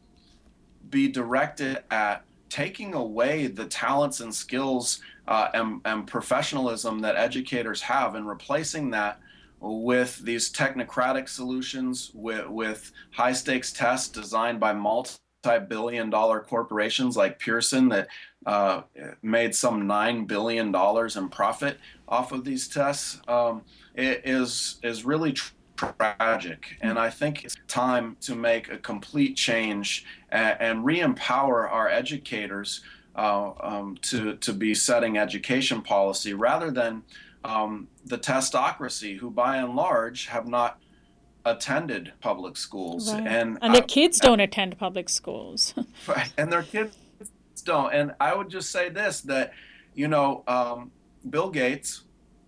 be directed at taking away the talents and skills uh, and, and professionalism that educators have and replacing that with these technocratic solutions, with, with high stakes tests designed by multi-billion dollar corporations like Pearson that uh, made some nine billion dollars in profit off of these tests, um, it is, is really tr- tragic. And I think it's time to make a complete change and, and re-empower our educators uh, um, to, to be setting education policy rather than um, the testocracy, who by and large have not attended public schools. Right. And, and their uh, kids don't attend public schools. Right. And their kids don't. And I would just say this, that, you know, um, Bill Gates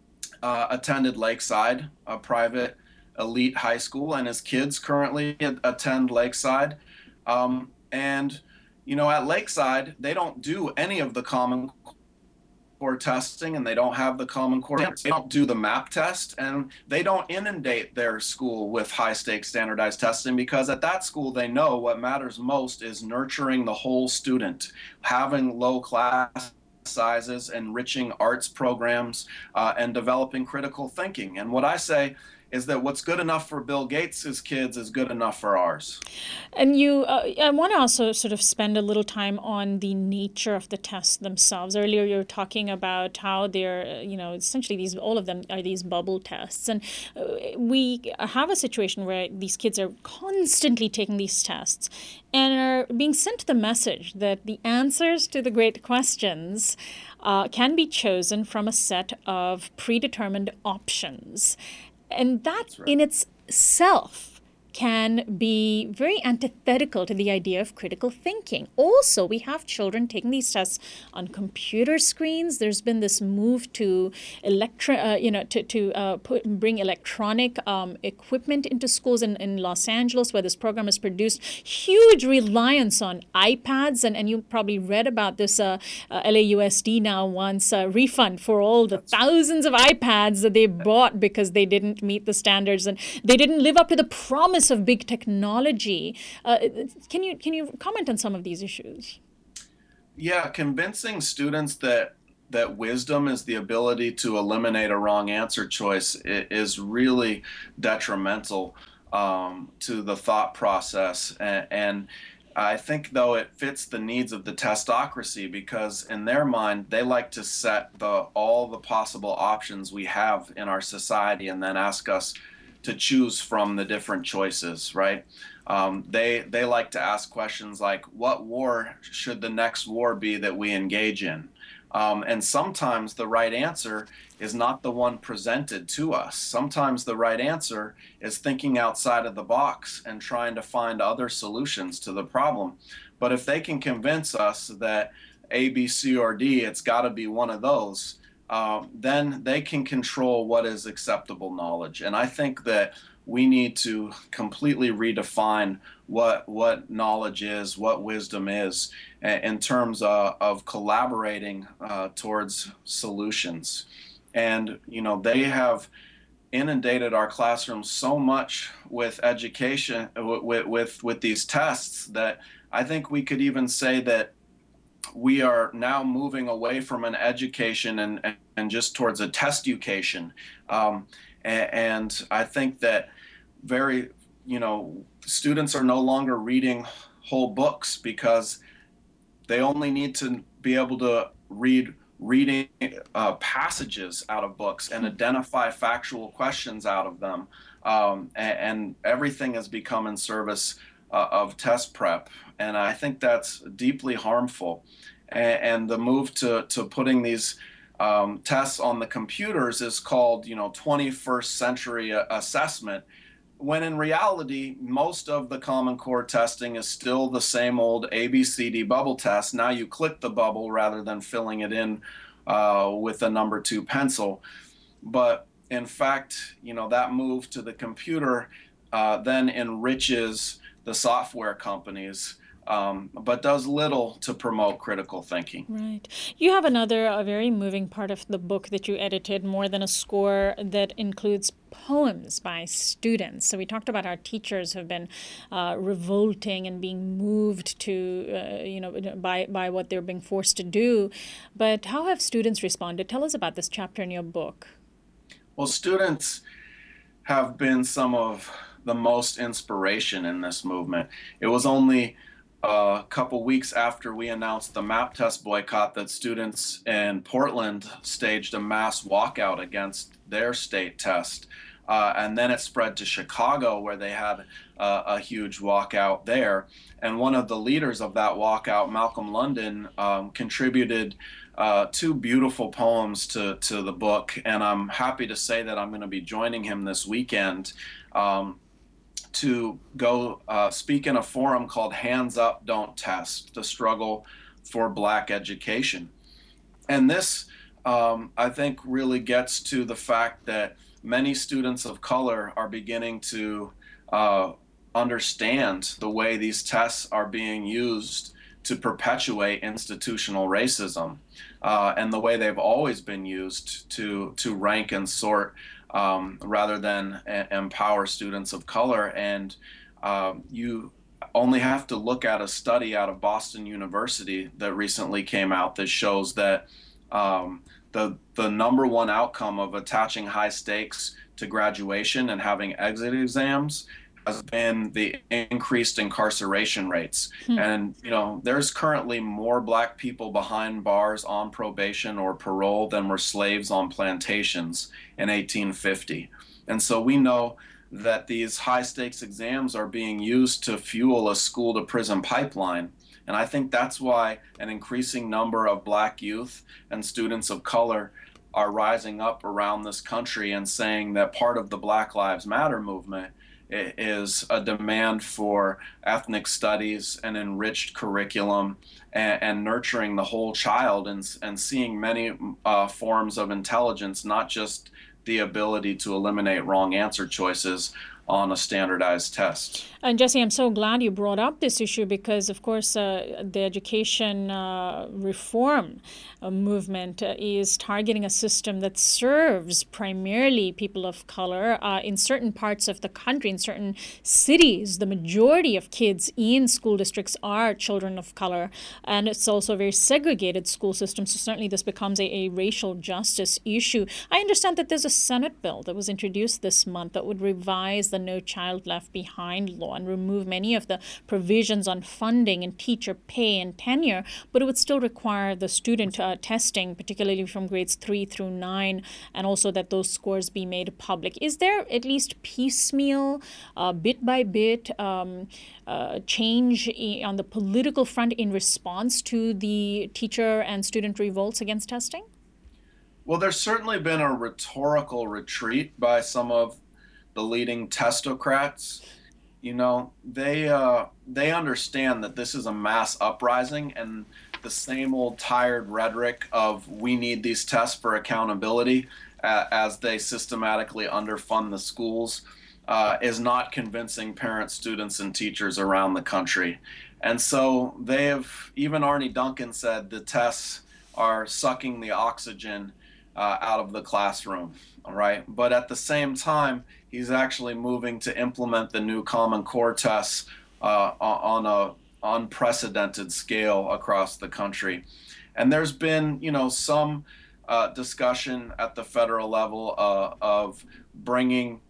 uh, attended Lakeside, a private elite high school, and his kids currently attend Lakeside. Um, and, you know, at Lakeside, they don't do any of the Common Core testing, and they don't have the Common Core. They don't do the MAP test, and they don't inundate their school with high stakes standardized testing, because at that school, they know what matters most is nurturing the whole student, having low class sizes, enriching arts programs, uh, and developing critical thinking. And what I say is that what's good enough for Bill Gates' kids is good enough for ours. And you, uh, I want to also sort of spend a little time on the nature of the tests themselves. Earlier, you were talking about how they're, you know, essentially these, all of them are these bubble tests. And uh, we have a situation where these kids are constantly taking these tests and are being sent the message that the answers to the great questions uh, can be chosen from a set of predetermined options. And that right. in itself can be very antithetical to the idea of critical thinking. Also, we have children taking these tests on computer screens. There's been this move to electro, uh, you know, to to uh, put, bring electronic um, equipment into schools in, in Los Angeles, where this program is produced. Huge reliance on iPads, and, and you probably read about this. Uh, uh, L A U S D now wants a refund for all the thousands of iPads that they bought because they didn't meet the standards and they didn't live up to the promise of big technology. Uh, can you can you comment on some of these issues? Yeah, convincing students that that wisdom is the ability to eliminate a wrong answer choice is really detrimental um, to the thought process. And, and I think, though, it fits the needs of the testocracy, because in their mind, they like to set the all the possible options we have in our society and then ask us to choose from the different choices, right? Um, they they like to ask questions like, what war should the next war be that we engage in? Um, and sometimes the right answer is not the one presented to us. Sometimes the right answer is thinking outside of the box and trying to find other solutions to the problem. But if they can convince us that A, B, C, or D, it's got to be one of those, Uh, then they can control what is acceptable knowledge. And I think that we need to completely redefine what what knowledge is, what wisdom is, in terms of, of collaborating uh, towards solutions. And, you know, they have inundated our classrooms so much with education, with, with, with these tests, that I think we could even say that we are now moving away from an education and, and just towards a testucation. Um, and, and I think that very, you know, students are no longer reading whole books because they only need to be able to read reading uh, passages out of books and identify factual questions out of them. Um, and, and everything has become in service uh, of test prep. And I think that's deeply harmful. And, and the move to, to putting these um, tests on the computers is called, you know, twenty-first century assessment, when in reality, most of the Common Core testing is still the same old A B C D bubble test. Now you click the bubble rather than filling it in uh, with a number two pencil. But in fact, you know, that move to the computer uh, then enriches the software companies, Um, but does little to promote critical thinking. Right. You have another a very moving part of the book that you edited, More Than a Score, that includes poems by students. So we talked about our teachers have been uh, revolting and being moved to, uh, you know, by, by what they're being forced to do. But how have students responded? Tell us about this chapter in your book. Well, students have been some of the most inspiration in this movement. It was only a couple weeks after we announced the MAP test boycott that students in Portland staged a mass walkout against their state test. Uh, and then it spread to Chicago, where they had uh, a huge walkout there. And one of the leaders of that walkout, Malcolm London, um, contributed uh, two beautiful poems to, to the book. And I'm happy to say that I'm going to be joining him this weekend um, to go uh, speak in a forum called Hands Up, Don't Test, the struggle for Black education. And this, um, I think, really gets to the fact that many students of color are beginning to uh, understand the way these tests are being used to perpetuate institutional racism, uh, and the way they've always been used to, to rank and sort Um, rather than a- empower students of color. And um, you only have to look at a study out of Boston University that recently came out that shows that um, the the number one outcome of attaching high stakes to graduation and having exit exams has been the increased incarceration rates. Hmm. And, you know, there's currently more Black people behind bars on probation or parole than were slaves on plantations in eighteen fifty. And so we know that these high stakes exams are being used to fuel a school to prison pipeline. And I think that's why an increasing number of Black youth and students of color are rising up around this country and saying that part of the Black Lives Matter movement is a demand for ethnic studies and enriched curriculum and, and nurturing the whole child and, and seeing many uh, forms of intelligence, not just the ability to eliminate wrong answer choices on a standardized test. And Jesse, I'm so glad you brought up this issue because, of course, uh, the education uh, reform uh, movement uh, is targeting a system that serves primarily people of color uh, in certain parts of the country, in certain cities. The majority of kids in school districts are children of color, and it's also a very segregated school system. So certainly this becomes a, a racial justice issue. I understand that there's a Senate bill that was introduced this month that would revise the No Child Left Behind law and remove many of the provisions on funding and teacher pay and tenure, but it would still require the student uh, testing, particularly from grades three through nine, and also that those scores be made public. Is there at least piecemeal, uh, bit by bit, um, uh, change i- on the political front in response to the teacher and student revolts against testing? Well, there's certainly been a rhetorical retreat by some of the leading testocrats. You know, they uh, they understand that this is a mass uprising, and the same old tired rhetoric of we need these tests for accountability uh, as they systematically underfund the schools uh, is not convincing parents, students, and teachers around the country. And so they have, even Arne Duncan said the tests are sucking the oxygen uh, out of the classroom, all right? But at the same time, he's actually moving to implement the new Common Core tests uh, on a unprecedented scale across the country. And there's been, you know, some uh, discussion at the federal level uh, of bringing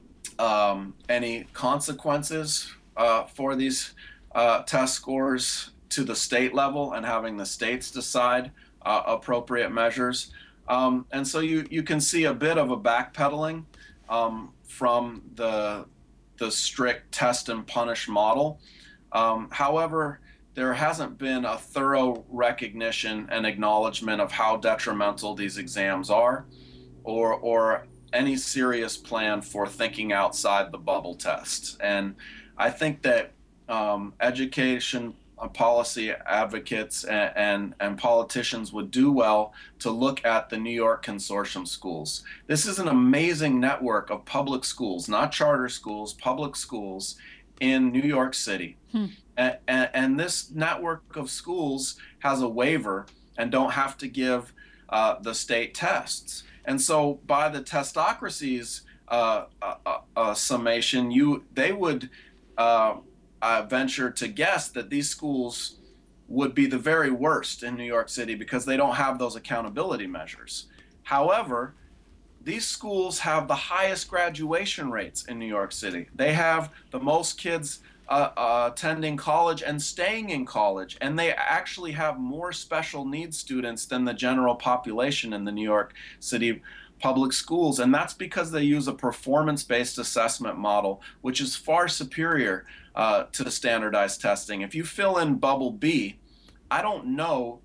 um, any consequences uh, for these uh, test scores to the state level and having the states decide uh, appropriate measures. Um, and so you, you can see a bit of a backpedaling um, from the, the strict test and punish model. Um, however, there hasn't been a thorough recognition and acknowledgement of how detrimental these exams are, or, or any serious plan for thinking outside the bubble test. And I think that um, education uh, policy advocates and, and, and politicians would do well to look at the New York Consortium schools. This is an amazing network of public schools, not charter schools, public schools in New York City. Hmm. And, and, and this network of schools has a waiver and don't have to give uh, the state tests. And so by the testocracy's uh, uh, uh, summation, you they would uh, uh, venture to guess that these schools would be the very worst in New York City because they don't have those accountability measures. However, these schools have the highest graduation rates in New York City. They have the most kids uh, uh, attending college and staying in college, and they actually have more special needs students than the general population in the New York City public schools. And that's because they use a performance-based assessment model, which is far superior uh, to standardized testing. If you fill in bubble B, I don't know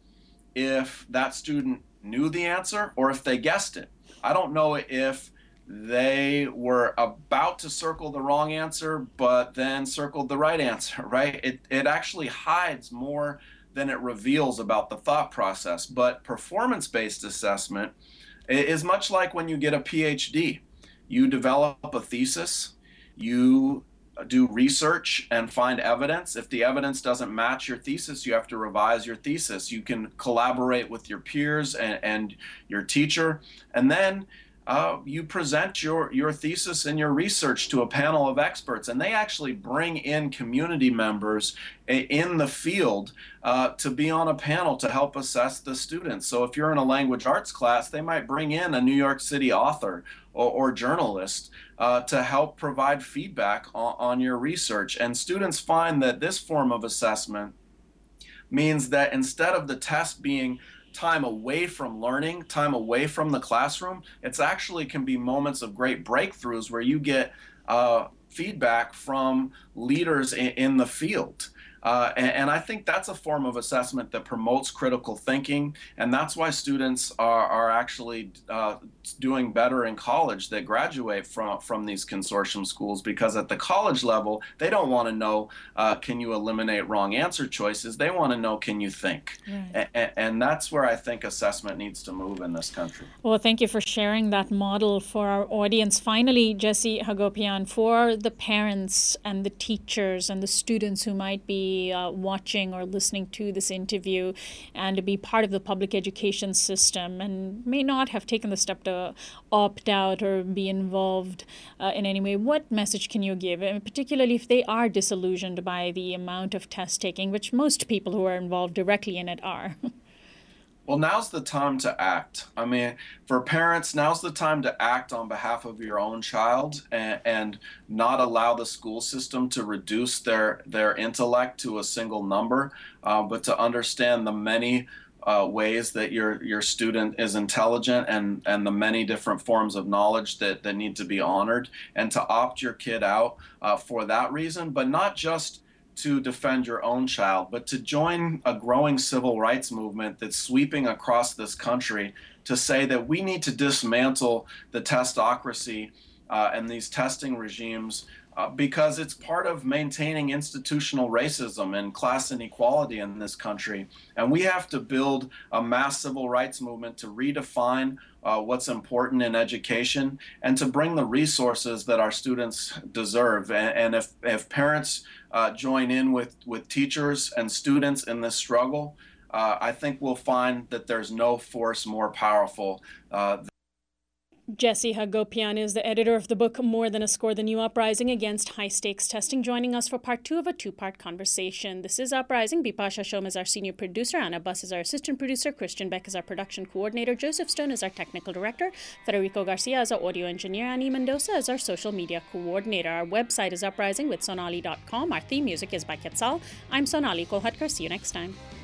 if that student knew the answer or if they guessed it. I don't know if they were about to circle the wrong answer, but then circled the right answer, right? It, it actually hides more than it reveals about the thought process. But performance-based assessment is much like when you get a P H D. You develop a thesis, you do research and find evidence. If the evidence doesn't match your thesis, you have to revise your thesis. You can collaborate with your peers and, and your teacher, and then uh, you present your, your thesis and your research to a panel of experts, and they actually bring in community members in the field uh, to be on a panel to help assess the students. So if you're in a language arts class, they might bring in a New York City author or, or journalist uh, to help provide feedback on, on your research. And students find that this form of assessment means that instead of the test being time away from learning, time away from the classroom, it's actually can be moments of great breakthroughs where you get uh, feedback from leaders in, in the field. Uh, and, and I think that's a form of assessment that promotes critical thinking, and that's why students are, are actually uh, doing better in college that graduate from, from these consortium schools, because at the college level, they don't want to know, uh, can you eliminate wrong answer choices? They want to know, can you think? Right. And, and that's where I think assessment needs to move in this country. Well, thank you for sharing that model for our audience. Finally, Jessie Hagopian, for the parents and the teachers and the students who might be Uh, watching or listening to this interview and to be part of the public education system and may not have taken the step to opt out or be involved uh, in any way, what message can you give, and particularly if they are disillusioned by the amount of test taking, which most people who are involved directly in it are? Well, now's the time to act. I mean, for parents, now's the time to act on behalf of your own child and, and not allow the school system to reduce their, their intellect to a single number, uh, but to understand the many uh, ways that your, your student is intelligent and, and the many different forms of knowledge that, that need to be honored, and to opt your kid out uh, for that reason, but not just to defend your own child, but to join a growing civil rights movement that's sweeping across this country to say that we need to dismantle the testocracy uh, and these testing regimes uh, because it's part of maintaining institutional racism and class inequality in this country. And we have to build a mass civil rights movement to redefine Uh, what's important in education and to bring the resources that our students deserve. And, and if, if parents uh, join in with, with teachers and students in this struggle, uh, I think we'll find that there's no force more powerful uh, than Jessie Hagopian is the editor of the book More Than a Score, The New Uprising Against High-Stakes Testing, joining us for part two of a two-part conversation. This is Uprising. Bipasha Shom is our senior producer. Anna Buss is our assistant producer. Christian Beck is our production coordinator. Joseph Stone is our technical director. Federico Garcia is our audio engineer. Annie Mendoza is our social media coordinator. Our website is uprising with sonali dot com. Our theme music is by Quetzal. I'm Sonali Kolhatkar. See you next time.